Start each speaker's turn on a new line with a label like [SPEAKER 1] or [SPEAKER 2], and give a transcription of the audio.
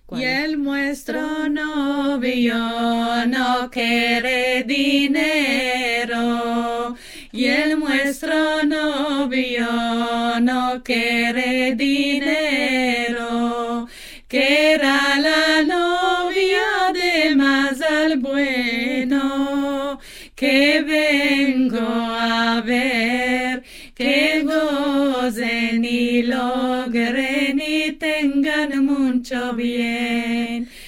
[SPEAKER 1] Y el nuestro novio no quiere dinero. Y el nuestro novio no quiere dinero. Que era la novia de más al bueno. Que vengo a ver, que gocen y logren y tengan mucho bien.